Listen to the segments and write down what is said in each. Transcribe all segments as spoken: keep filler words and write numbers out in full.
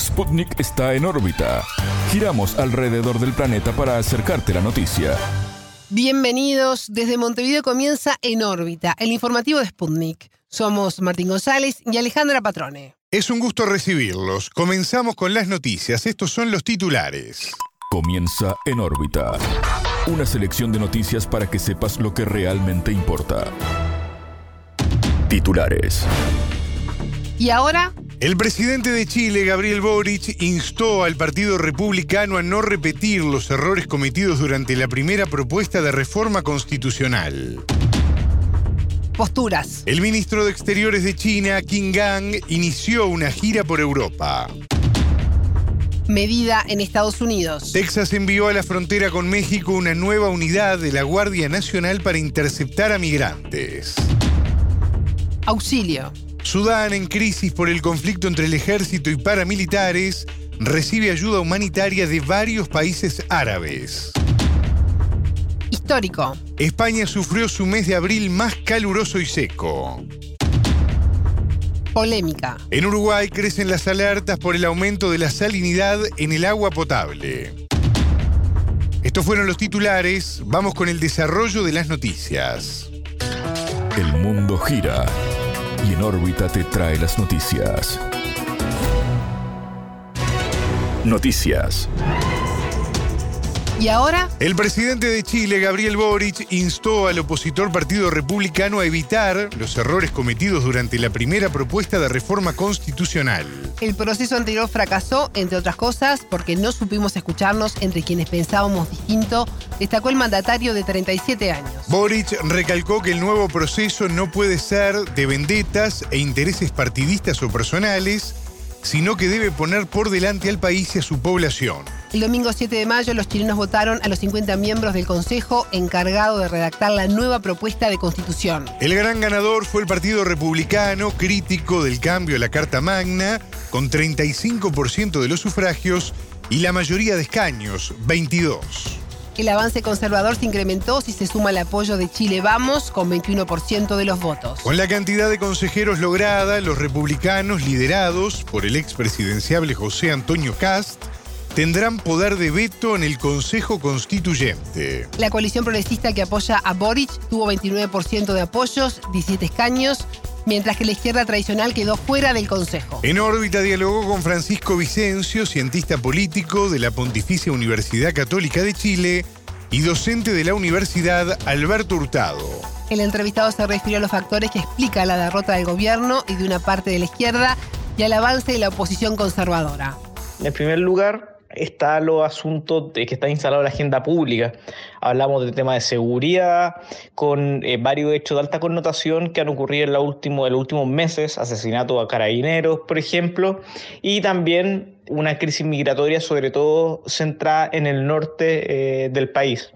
Sputnik está en órbita. Giramos alrededor del planeta para acercarte la noticia. Bienvenidos. Desde Montevideo comienza En órbita, el informativo de Sputnik. Somos Martín González y Alejandra Patrone. Es un gusto recibirlos. Comenzamos con las noticias. Estos son los titulares. Comienza En órbita. Una selección de noticias para que sepas lo que realmente importa. Titulares. ¿Y ahora? El presidente de Chile, Gabriel Boric, instó al Partido Republicano a no repetir los errores cometidos durante la primera propuesta de reforma constitucional. Posturas. El ministro de Exteriores de China, Qin Gang, inició una gira por Europa. Medida en Estados Unidos. Texas envió a la frontera con México una nueva unidad de la Guardia Nacional para interceptar a migrantes. Auxilio. Sudán, en crisis por el conflicto entre el ejército y paramilitares, recibe ayuda humanitaria de varios países árabes. Histórico. España sufrió su mes de abril más caluroso y seco. Polémica. En Uruguay crecen las alertas por el aumento de la salinidad en el agua potable. Estos fueron los titulares. Vamos con el desarrollo de las noticias. El mundo gira y En órbita te trae las noticias. Noticias. ¿Y ahora? El presidente de Chile, Gabriel Boric, instó al opositor Partido Republicano a evitar los errores cometidos durante la primera propuesta de reforma constitucional. El proceso anterior fracasó, entre otras cosas, porque no supimos escucharnos entre quienes pensábamos distinto, destacó el mandatario de treinta y siete años. Boric recalcó que el nuevo proceso no puede ser de vendetas e intereses partidistas o personales, sino que debe poner por delante al país y a su población. El domingo siete de mayo los chilenos votaron a los cincuenta miembros del Consejo encargado de redactar la nueva propuesta de Constitución. El gran ganador fue el Partido Republicano, crítico del cambio a la Carta Magna, con treinta y cinco por ciento de los sufragios y la mayoría de escaños, veintidós. El avance conservador se incrementó si se suma el apoyo de Chile Vamos, con veintiuno por ciento de los votos. Con la cantidad de consejeros lograda, los republicanos, liderados por el expresidenciable José Antonio Kast, tendrán poder de veto en el Consejo Constituyente. La coalición progresista que apoya a Boric tuvo veintinueve por ciento de apoyos, diecisiete escaños, mientras que la izquierda tradicional quedó fuera del Consejo. En órbita dialogó con Francisco Vicencio, cientista político de la Pontificia Universidad Católica de Chile y docente de la Universidad Alberto Hurtado. El entrevistado se refirió a los factores que explican la derrota del gobierno y de una parte de la izquierda y al avance de la oposición conservadora. En primer lugar, está los asuntos de que está instalada la agenda pública. Hablamos del tema de seguridad, con eh, varios hechos de alta connotación que han ocurrido en, la último, en los últimos meses, asesinatos a carabineros, por ejemplo, y también una crisis migratoria, sobre todo centrada en el norte eh, del país,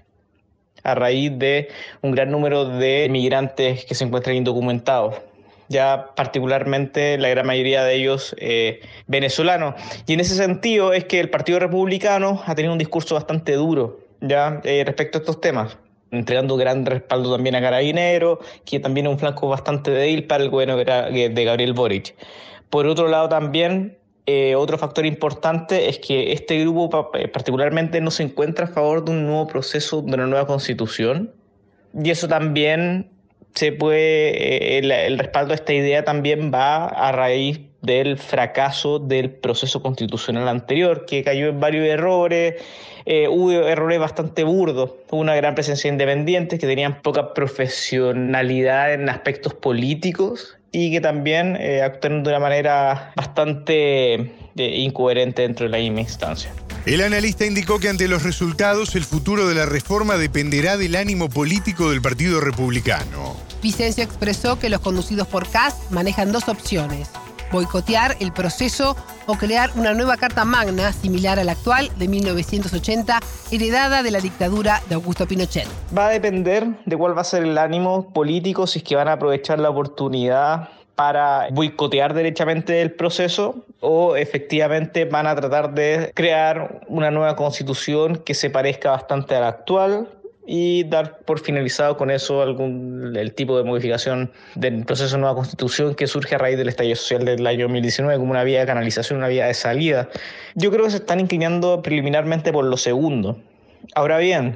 a raíz de un gran número de migrantes que se encuentran indocumentados, ya particularmente la gran mayoría de ellos eh, venezolanos. Y en ese sentido es que el Partido Republicano ha tenido un discurso bastante duro ya eh, respecto a estos temas, entregando gran respaldo también a Carabineros, que también es un flanco bastante débil para el gobierno de Gabriel Boric. Por otro lado también, eh, otro factor importante es que este grupo particularmente no se encuentra a favor de un nuevo proceso, de una nueva constitución, y eso también se puede, el, el respaldo a esta idea también va a raíz del fracaso del proceso constitucional anterior, que cayó en varios errores, eh, hubo errores bastante burdos, hubo una gran presencia de independientes que tenían poca profesionalidad en aspectos políticos y que también eh, actuaron de una manera bastante eh, incoherente dentro de la misma instancia. El analista indicó que ante los resultados el futuro de la reforma dependerá del ánimo político del Partido Republicano. Vicencio expresó que los conducidos por Kast manejan dos opciones: boicotear el proceso o crear una nueva Carta Magna similar a la actual de mil novecientos ochenta, heredada de la dictadura de Augusto Pinochet. Va a depender de cuál va a ser el ánimo político, si es que van a aprovechar la oportunidad para boicotear derechamente el proceso o efectivamente van a tratar de crear una nueva constitución que se parezca bastante a la actual y dar por finalizado con eso algún el tipo de modificación del proceso de nueva constitución que surge a raíz del estallido social del año dos mil diecinueve como una vía de canalización, una vía de salida. Yo creo que se están inclinando preliminarmente por lo segundo. Ahora bien,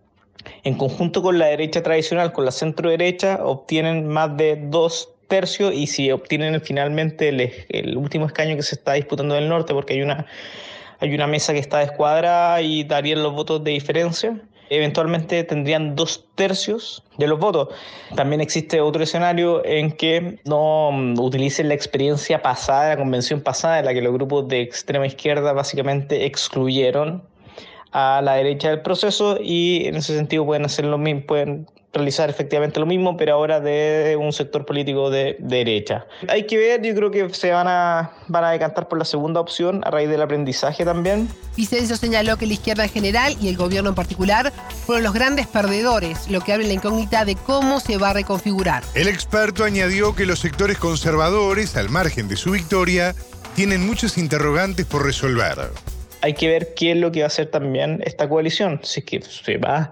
en conjunto con la derecha tradicional, con la centro derecha, obtienen más de dos tercios, y si obtienen finalmente el, el último escaño que se está disputando en el norte, porque hay una, hay una mesa que está descuadrada y darían los votos de diferencia, eventualmente tendrían dos tercios de los votos. También existe otro escenario en que no utilicen la experiencia pasada, la convención pasada, en la que los grupos de extrema izquierda básicamente excluyeron a la derecha del proceso, y en ese sentido pueden hacer lo mismo, pueden realizar efectivamente lo mismo, pero ahora de un sector político de, de derecha. Hay que ver, yo creo que se van a, van a decantar por la segunda opción a raíz del aprendizaje también. Vicencio señaló que la izquierda en general y el gobierno en particular fueron los grandes perdedores, lo que abre la incógnita de cómo se va a reconfigurar. El experto añadió que los sectores conservadores, al margen de su victoria, tienen muchas interrogantes por resolver. Hay que ver qué es lo que va a hacer también esta coalición, si es que se va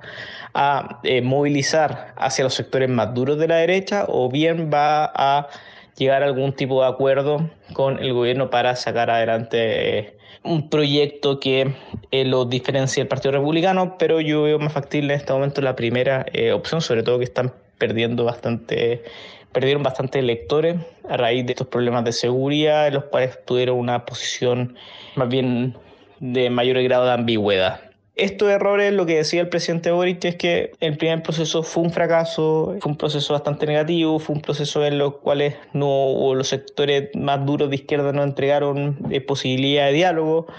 a eh, movilizar hacia los sectores más duros de la derecha, o bien va a llegar a algún tipo de acuerdo con el gobierno para sacar adelante eh, un proyecto que eh, lo diferencie del Partido Republicano, pero yo veo más factible en este momento la primera eh, opción, sobre todo que están perdiendo bastante, perdieron bastante electores a raíz de estos problemas de seguridad, en los cuales tuvieron una posición más bien de mayor grado de ambigüedad. Estos errores, lo que decía el presidente Boric, es que el primer proceso fue un fracaso, fue un proceso bastante negativo, fue un proceso en los cuales no, o los sectores más duros de izquierda no entregaron eh, posibilidad de diálogo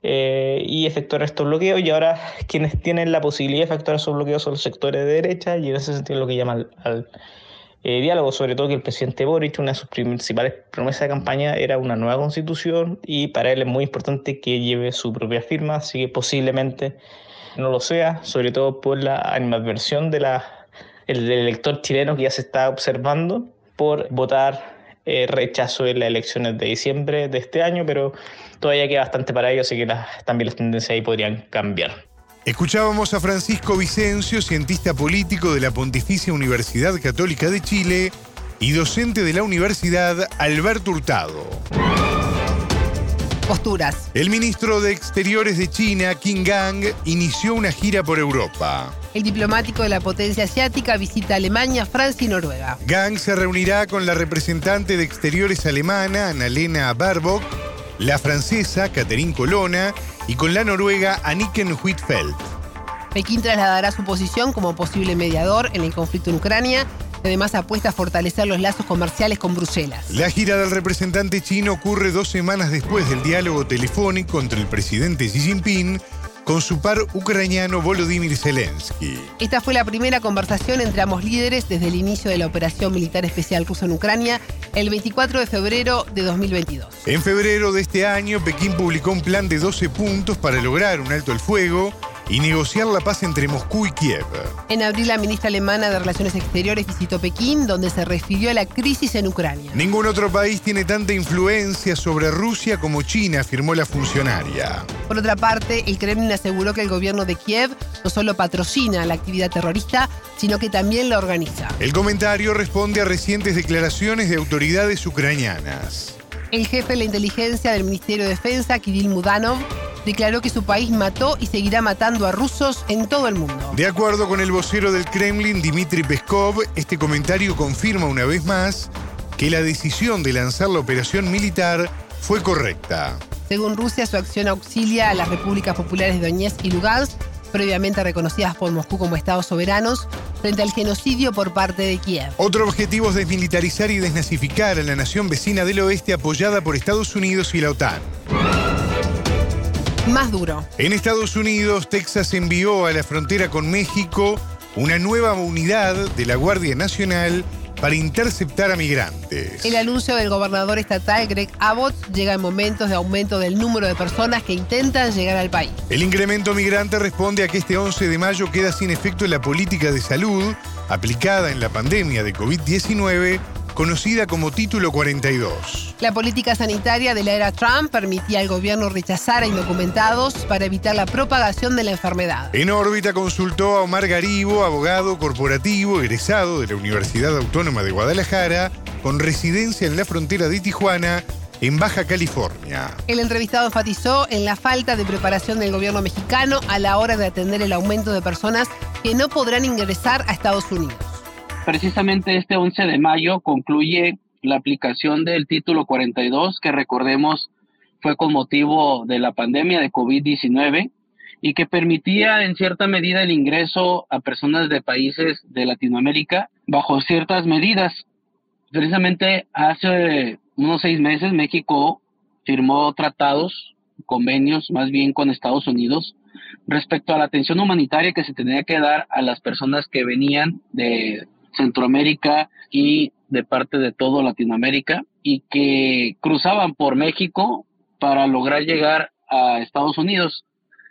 eh, y efectuaron estos bloqueos, y ahora quienes tienen la posibilidad de efectuar esos bloqueos son los sectores de derecha, y en ese sentido es lo que llama al, al Eh, diálogo, sobre todo que el presidente Boric, una de sus principales promesas de campaña era una nueva constitución, y para él es muy importante que lleve su propia firma, así que posiblemente no lo sea, sobre todo por la animadversión de la, el, del elector chileno que ya se está observando por votar eh, rechazo en las elecciones de diciembre de este año, pero todavía queda bastante para ello, así que las, también las tendencias ahí podrían cambiar. Escuchábamos a Francisco Vicencio, cientista político de la Pontificia Universidad Católica de Chile y docente de la Universidad Alberto Hurtado. Posturas. El ministro de Exteriores de China, Qin Gang, inició una gira por Europa. El diplomático de la potencia asiática visita Alemania, Francia y Noruega. Gang se reunirá con la representante de Exteriores alemana, Annalena Baerbock, la francesa, Catherine Colonna, y con la noruega, Anniken Huitfeldt. Pekín trasladará su posición como posible mediador en el conflicto en Ucrania. Además, apuesta a fortalecer los lazos comerciales con Bruselas. La gira del representante chino ocurre dos semanas después del diálogo telefónico entre el presidente Xi Jinping con su par ucraniano Volodymyr Zelensky. Esta fue la primera conversación entre ambos líderes desde el inicio de la operación militar especial rusa en Ucrania el veinticuatro de febrero de dos mil veintidós. En febrero de este año, Pekín publicó un plan de doce puntos para lograr un alto el fuego y negociar la paz entre Moscú y Kiev. En abril, la ministra alemana de Relaciones Exteriores visitó Pekín, donde se refirió a la crisis en Ucrania. Ningún otro país tiene tanta influencia sobre Rusia como China, afirmó la funcionaria. Por otra parte, el Kremlin aseguró que el gobierno de Kiev no solo patrocina la actividad terrorista, sino que también la organiza. El comentario responde a recientes declaraciones de autoridades ucranianas. El jefe de la inteligencia del Ministerio de Defensa, Kirill Mudanov, declaró que su país mató y seguirá matando a rusos en todo el mundo. De acuerdo con el vocero del Kremlin, Dmitry Peskov, este comentario confirma una vez más que la decisión de lanzar la operación militar fue correcta. Según Rusia, su acción auxilia a las repúblicas populares de Donetsk y Lugansk, previamente reconocidas por Moscú como estados soberanos, frente al genocidio por parte de Kiev. Otro objetivo es desmilitarizar y desnazificar a la nación vecina del oeste apoyada por Estados Unidos y la OTAN. Más duro. En Estados Unidos, Texas envió a la frontera con México una nueva unidad de la Guardia Nacional para interceptar a migrantes. El anuncio del gobernador estatal Greg Abbott llega en momentos de aumento del número de personas que intentan llegar al país. El incremento migrante responde a que este once de mayo queda sin efecto la política de salud aplicada en la pandemia de covid diecinueve, conocida como Título cuarenta y dos. La política sanitaria de la era Trump permitía al gobierno rechazar a indocumentados para evitar la propagación de la enfermedad. En órbita consultó a Omar Garibo, abogado corporativo egresado de la Universidad Autónoma de Guadalajara, con residencia en la frontera de Tijuana, en Baja California. El entrevistado enfatizó en la falta de preparación del gobierno mexicano a la hora de atender el aumento de personas que no podrán ingresar a Estados Unidos. Precisamente este once de mayo concluye la aplicación del título cuarenta y dos, que recordemos fue con motivo de la pandemia de covid diecinueve y que permitía en cierta medida el ingreso a personas de países de Latinoamérica bajo ciertas medidas. Precisamente hace unos seis meses México firmó tratados, convenios más bien con Estados Unidos respecto a la atención humanitaria que se tenía que dar a las personas que venían de Centroamérica y de parte de todo Latinoamérica y que cruzaban por México para lograr llegar a Estados Unidos.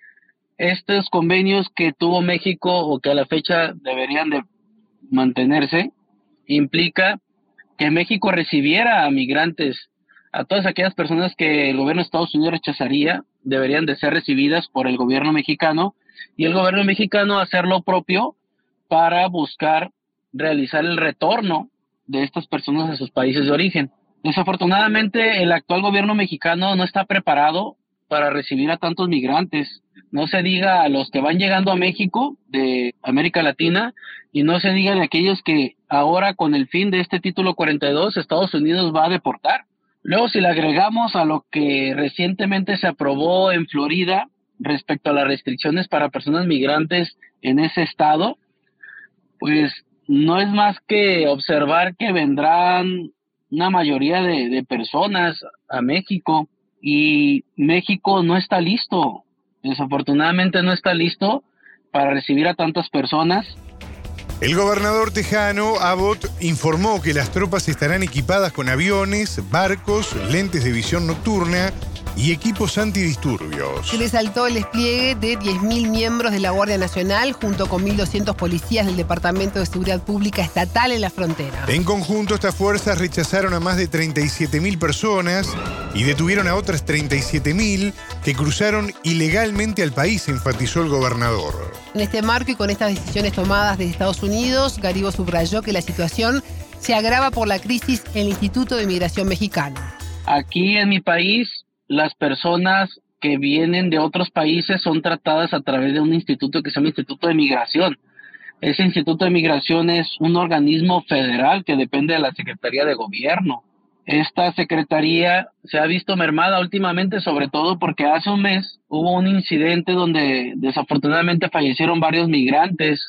Estos convenios que tuvo México o que a la fecha deberían de mantenerse implica que México recibiera a migrantes, a todas aquellas personas que el gobierno de Estados Unidos rechazaría, deberían de ser recibidas por el gobierno mexicano y el gobierno mexicano hacer lo propio para buscar realizar el retorno de estas personas a sus países de origen. Desafortunadamente, el actual gobierno mexicano no está preparado para recibir a tantos migrantes. No se diga a los que van llegando a México de América Latina y no se diga de aquellos que ahora con el fin de este título cuarenta y dos Estados Unidos va a deportar. Luego, si le agregamos a lo que recientemente se aprobó en Florida respecto a las restricciones para personas migrantes en ese estado, pues no es más que observar que vendrán una mayoría de, de personas a México y México no está listo, desafortunadamente no está listo para recibir a tantas personas. El gobernador tejano, Abbott, informó que las tropas estarán equipadas con aviones, barcos, lentes de visión nocturna y equipos antidisturbios. Se resaltó el despliegue de diez mil miembros de la Guardia Nacional junto con mil doscientos policías del Departamento de Seguridad Pública Estatal en la frontera. En conjunto, estas fuerzas rechazaron a más de treinta y siete mil personas y detuvieron a otras treinta y siete mil que cruzaron ilegalmente al país, enfatizó el gobernador. En este marco y con estas decisiones tomadas desde Estados Unidos, Garibo subrayó que la situación se agrava por la crisis en el Instituto de Migración Mexicano. Aquí en mi país, las personas que vienen de otros países son tratadas a través de un instituto que se llama Instituto de Migración. Ese Instituto de Migración es un organismo federal que depende de la Secretaría de Gobierno. Esta secretaría se ha visto mermada últimamente, sobre todo porque hace un mes hubo un incidente donde desafortunadamente fallecieron varios migrantes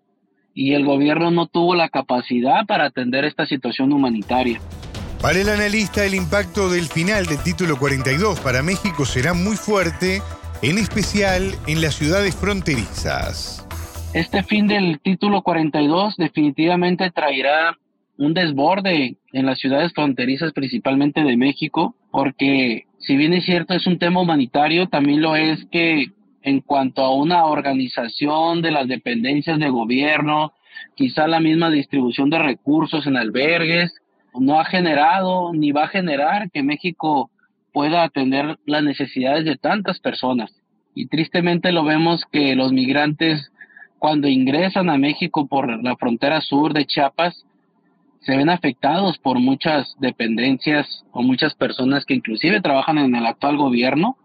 y el gobierno no tuvo la capacidad para atender esta situación humanitaria. Para el analista, el impacto del final del título cuarenta y dos para México será muy fuerte, en especial en las ciudades fronterizas. Este fin del título cuarenta y dos definitivamente traerá un desborde en las ciudades fronterizas, principalmente de México, porque si bien es cierto es un tema humanitario, también lo es que en cuanto a una organización de las dependencias de gobierno, quizá la misma distribución de recursos en albergues, no ha generado ni va a generar que México pueda atender las necesidades de tantas personas. Y tristemente lo vemos que los migrantes, cuando ingresan a México por la frontera sur de Chiapas, se ven afectados por muchas dependencias o muchas personas que inclusive trabajan en el actual gobierno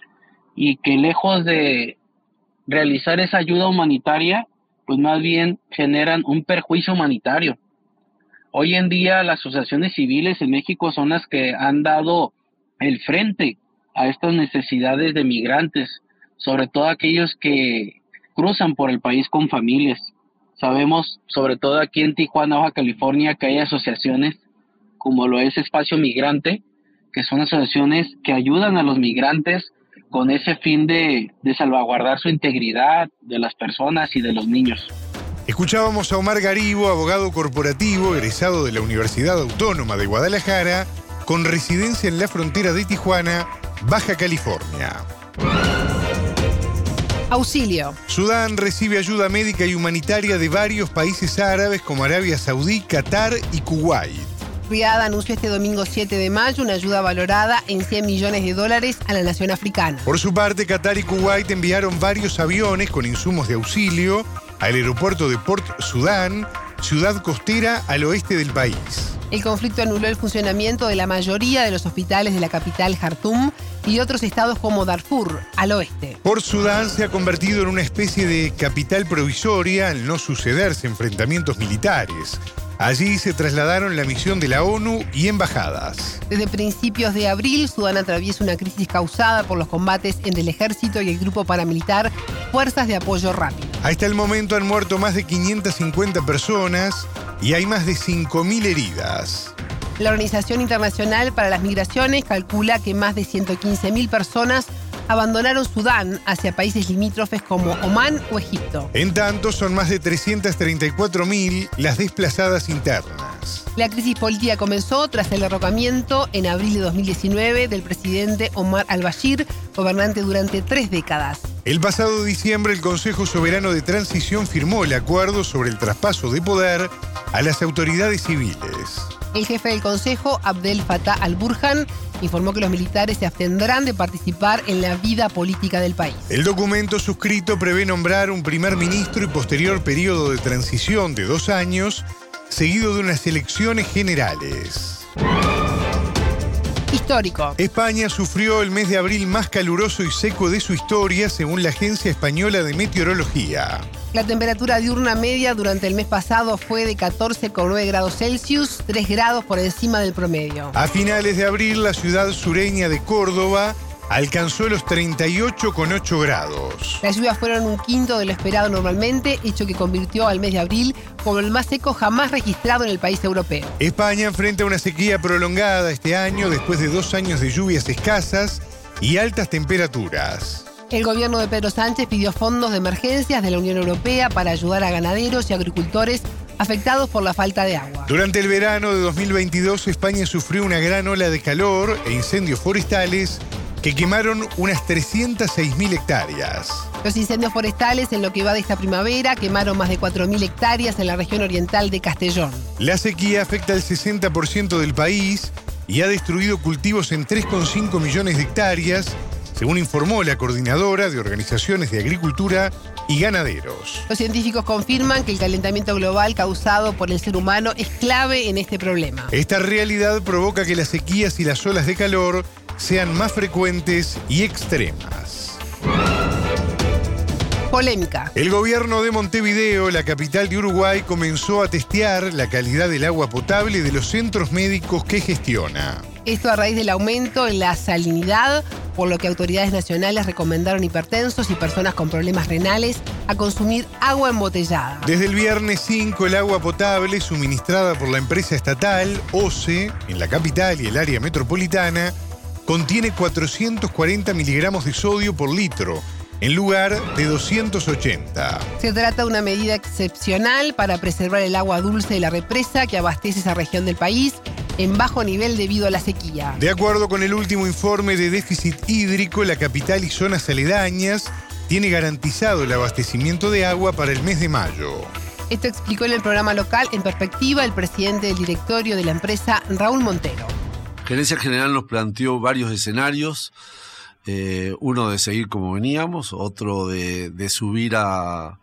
y que lejos de realizar esa ayuda humanitaria, pues más bien generan un perjuicio humanitario. Hoy en día las asociaciones civiles en México son las que han dado el frente a estas necesidades de migrantes, sobre todo aquellos que cruzan por el país con familias. Sabemos, sobre todo aquí en Tijuana, Baja California, que hay asociaciones como lo es Espacio Migrante, que son asociaciones que ayudan a los migrantes con ese fin de, de salvaguardar su integridad de las personas y de los niños. Escuchábamos a Omar Garibo, abogado corporativo, egresado de la Universidad Autónoma de Guadalajara, con residencia en la frontera de Tijuana, Baja California. Auxilio. Sudán recibe ayuda médica y humanitaria de varios países árabes como Arabia Saudí, Qatar y Kuwait. Riad anunció este domingo siete de mayo una ayuda valorada en cien millones de dólares a la nación africana. Por su parte, Qatar y Kuwait enviaron varios aviones con insumos de auxilio al aeropuerto de Port Sudán, ciudad costera al oeste del país. El conflicto anuló el funcionamiento de la mayoría de los hospitales de la capital Jartum y otros estados como Darfur, al oeste. Port Sudán se ha convertido en una especie de capital provisoria al no sucederse enfrentamientos militares. Allí se trasladaron la misión de la ONU y embajadas. Desde principios de abril, Sudán atraviesa una crisis causada por los combates entre el ejército y el grupo paramilitar Fuerzas de Apoyo Rápido. Hasta el momento han muerto más de quinientas cincuenta personas y hay más de cinco mil heridas. La Organización Internacional para las Migraciones calcula que más de ciento quince mil personas abandonaron Sudán hacia países limítrofes como Omán o Egipto. En tanto, son más de trescientas treinta y cuatro mil las desplazadas internas. La crisis política comenzó tras el derrocamiento en abril de dos mil diecinueve del presidente Omar al-Bashir, gobernante durante tres décadas. El pasado diciembre, el Consejo Soberano de Transición firmó el acuerdo sobre el traspaso de poder a las autoridades civiles. El jefe del Consejo, Abdel Fattah al-Burhan, informó que los militares se abstendrán de participar en la vida política del país. El documento suscrito prevé nombrar un primer ministro y posterior periodo de transición de dos años, seguido de unas elecciones generales. Histórico. España sufrió el mes de abril más caluroso y seco de su historia, según la Agencia Española de Meteorología. La temperatura diurna media durante el mes pasado fue de catorce coma nueve grados Celsius, tres grados por encima del promedio. A finales de abril, la ciudad sureña de Córdoba alcanzó los treinta y ocho coma ocho grados. Las lluvias fueron un quinto de lo esperado normalmente, hecho que convirtió al mes de abril como el más seco jamás registrado en el país europeo. España enfrenta una sequía prolongada este año después de dos años de lluvias escasas y altas temperaturas. El gobierno de Pedro Sánchez pidió fondos de emergencias de la Unión Europea para ayudar a ganaderos y agricultores afectados por la falta de agua. Durante el verano de dos mil veintidós, España sufrió una gran ola de calor e incendios forestales que quemaron unas trescientas seis mil hectáreas. Los incendios forestales en lo que va de esta primavera quemaron más de cuatro mil hectáreas en la región oriental de Castellón. La sequía afecta al sesenta por ciento del país y ha destruido cultivos en tres coma cinco millones de hectáreas, según informó la Coordinadora de Organizaciones de Agricultura y Ganaderos. Los científicos confirman que el calentamiento global causado por el ser humano es clave en este problema. Esta realidad provoca que las sequías y las olas de calor sean más frecuentes y extremas. Polémica. El gobierno de Montevideo, la capital de Uruguay, comenzó a testear la calidad del agua potable de los centros médicos que gestiona. Esto a raíz del aumento en la salinidad, por lo que autoridades nacionales recomendaron hipertensos y personas con problemas renales a consumir agua embotellada. Desde el viernes cinco, el agua potable suministrada por la empresa estatal O C E en la capital y el área metropolitana contiene cuatrocientos cuarenta miligramos de sodio por litro, en lugar de doscientos ochenta. Se trata de una medida excepcional para preservar el agua dulce de la represa que abastece esa región del país en bajo nivel debido a la sequía. De acuerdo con el último informe de déficit hídrico, la capital y zonas aledañas tiene garantizado el abastecimiento de agua para el mes de mayo. Esto explicó en el programa local En Perspectiva el presidente del directorio de la empresa, Raúl Montero. Gerencia General nos planteó varios escenarios, eh, uno de seguir como veníamos, otro de, de subir a,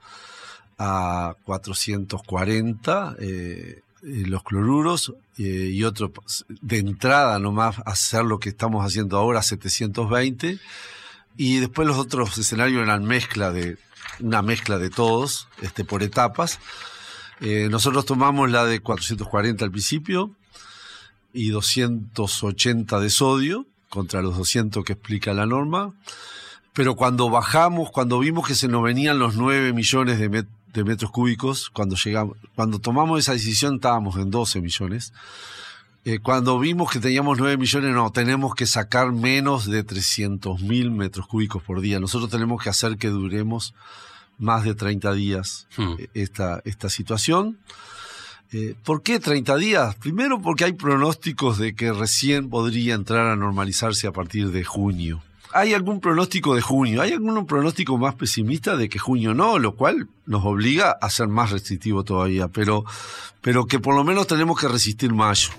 a cuatrocientos cuarenta eh, los cloruros eh, y otro de entrada nomás hacer lo que estamos haciendo ahora, setecientos veinte, y después los otros escenarios eran mezcla de una mezcla de todos, este, por etapas. Eh, nosotros tomamos la de cuatrocientos cuarenta al principio y doscientos ochenta de sodio contra los doscientos que explica la norma, pero cuando bajamos, cuando vimos que se nos venían los nueve millones de, met- de metros cúbicos, cuando llegamos, cuando tomamos esa decisión estábamos en doce millones, eh, cuando vimos que teníamos nueve millones, no, tenemos que sacar menos de trescientos mil metros cúbicos por día, nosotros tenemos que hacer que duremos más de treinta días hmm. esta, esta situación. Eh, ¿Por qué treinta días? Primero porque hay pronósticos de que recién podría entrar a normalizarse a partir de junio. Hay algún pronóstico de junio, hay algún pronóstico más pesimista de que junio no, lo cual nos obliga a ser más restrictivo todavía, pero, pero que por lo menos tenemos que resistir mayo.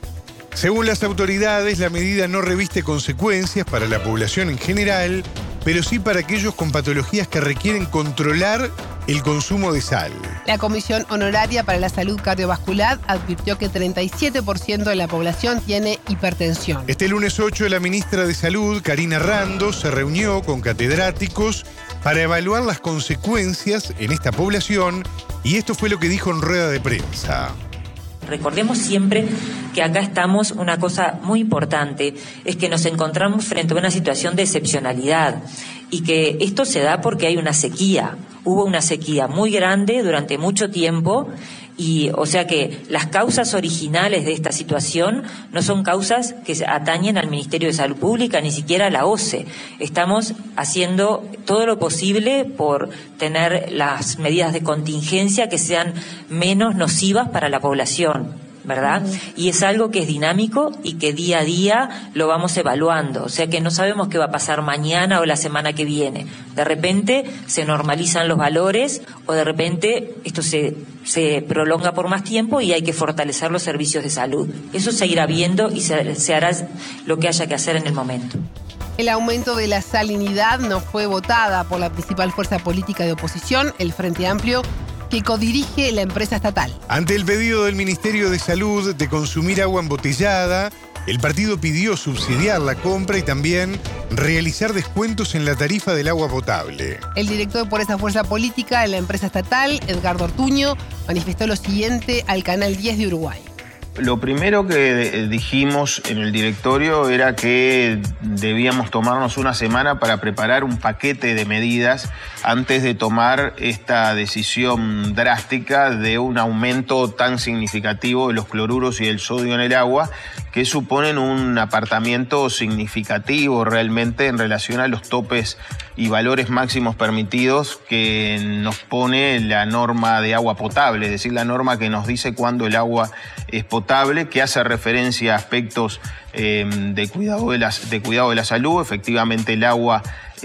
Según las autoridades, la medida no reviste consecuencias para la población en general, pero sí para aquellos con patologías que requieren controlar el consumo de sal. La Comisión Honoraria para la Salud Cardiovascular advirtió que treinta y siete por ciento de la población tiene hipertensión. Este lunes ocho, la ministra de Salud, Karina Rando, se reunió con catedráticos para evaluar las consecuencias en esta población, y esto fue lo que dijo en rueda de prensa. Recordemos siempre que acá estamos, una cosa muy importante, es que nos encontramos frente a una situación de excepcionalidad y que esto se da porque hay una sequía. Hubo una sequía muy grande durante mucho tiempo y, o sea que las causas originales de esta situación no son causas que atañen al Ministerio de Salud Pública, ni siquiera a la O C E. Estamos haciendo todo lo posible por tener las medidas de contingencia que sean menos nocivas para la población, ¿verdad? Y es algo que es dinámico y que día a día lo vamos evaluando, o sea que no sabemos qué va a pasar mañana o la semana que viene. De repente se normalizan los valores o de repente esto se, se prolonga por más tiempo y hay que fortalecer los servicios de salud. Eso se irá viendo y se, se hará lo que haya que hacer en el momento. El aumento de la salinidad no fue votada por la principal fuerza política de oposición, el Frente Amplio, que codirige la empresa estatal. Ante el pedido del Ministerio de Salud de consumir agua embotellada, el partido pidió subsidiar la compra y también realizar descuentos en la tarifa del agua potable. El director por esa fuerza política de la empresa estatal, Edgardo Ortuño, manifestó lo siguiente al Canal diez de Uruguay. Lo primero que dijimos en el directorio era que debíamos tomarnos una semana para preparar un paquete de medidas antes de tomar esta decisión drástica de un aumento tan significativo de los cloruros y el sodio en el agua, que suponen un apartamiento significativo realmente en relación a los topes y valores máximos permitidos que nos pone la norma de agua potable, es decir, la norma que nos dice cuándo el agua es potable, que hace referencia a aspectos eh, de, cuidado de, la, de cuidado de la salud. Efectivamente, el agua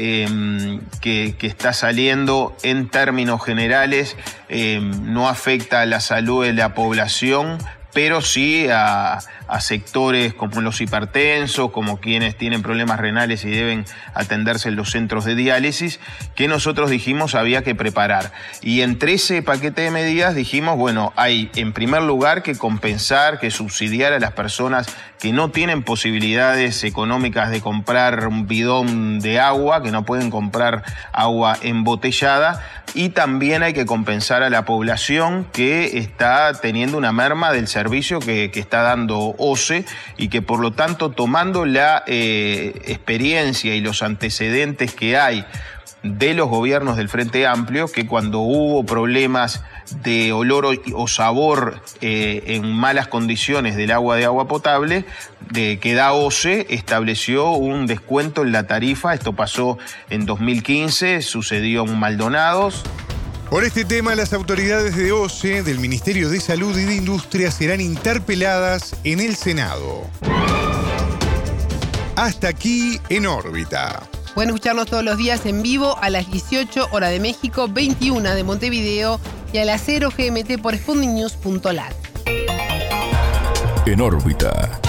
eh, que, que está saliendo en términos generales eh, no afecta a la salud de la población, pero sí a, a sectores como los hipertensos, como quienes tienen problemas renales y deben atenderse en los centros de diálisis, que nosotros dijimos había que preparar. Y entre ese paquete de medidas dijimos, bueno, hay en primer lugar que compensar, que subsidiar a las personas que no tienen posibilidades económicas de comprar un bidón de agua, que no pueden comprar agua embotellada, y también hay que compensar a la población que está teniendo una merma del servicio que, que está dando O C E y que por lo tanto, tomando la eh, experiencia y los antecedentes que hay de los gobiernos del Frente Amplio, que cuando hubo problemas de olor o sabor eh, en malas condiciones del agua de agua potable, de que da O C E, estableció un descuento en la tarifa. Esto pasó en dos mil quince, sucedió en Maldonados. Por este tema, las autoridades de O C E, del Ministerio de Salud y de Industria, serán interpeladas en el Senado. Hasta aquí En órbita. Pueden escucharnos todos los días en vivo a las dieciocho hora de México, veintiuna de Montevideo y a las cero G M T por Sputnik News punto lat. En órbita.